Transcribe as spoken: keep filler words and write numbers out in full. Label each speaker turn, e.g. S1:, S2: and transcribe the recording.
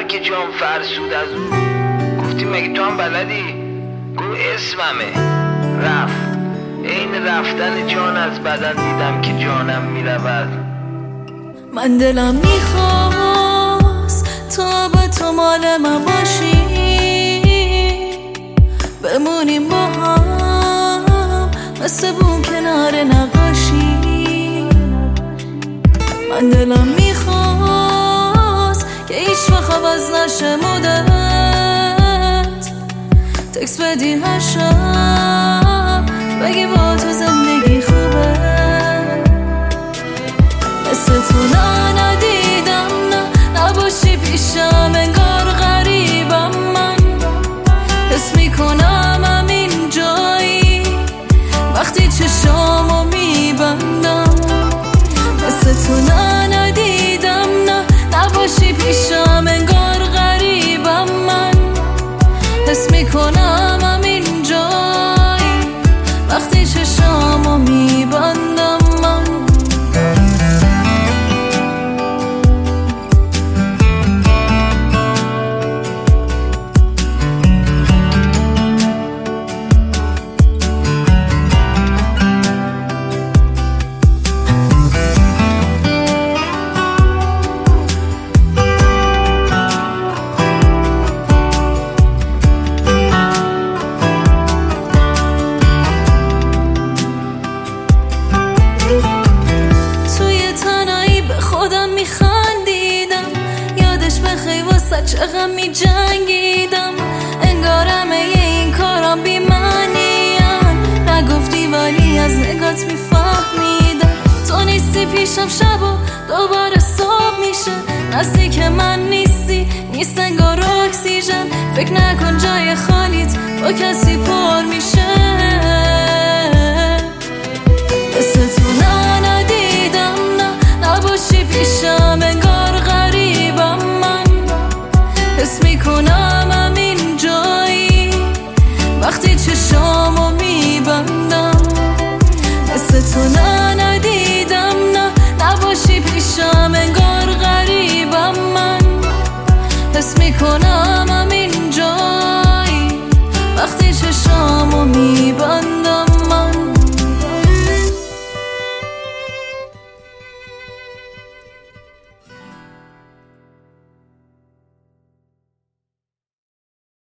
S1: هر که جام فرسود از او. گفتی مگه تو هم بلدی؟ گو اسممه. رفت. این رفتن جان از بدن دیدم که جانم میرود.
S2: من دلم میخواست تا با تو مال من باشی، بمونیم با هم مثل بوم کنار نقاشی. من دلم میخواست که هیچ وقت عوض نشه مودت، تکس بدی هر شب بگی با تو زندگی خوبه. مثل تو نه ندیدم، نه نباشی پیشم انگار غریبم. من حس میکنم همین جایی وقتی چشامو میبندم. مثل تو نه ندیدم، نه نباشی پیشم انگار غریبم. من حس میکنم همین جایی وقتی چشامو میبندم. من چقدر می جنگیدم، انگار همه این کارم بی معنیم. نگفتی ولی از نگات می فهمیدم. تو نیستی پیشم شب و دوباره صبح میشه. نزدیک من نیستی، نیست انگار اکسیژن. فکر نکن جای خالیت با کسی پر میشه. مثل تو نه ندیدم، نه نباشی پیشم انگار غریبم. من حس میکنم همین جایی وقتی چشامو میبندم. مثل تو نه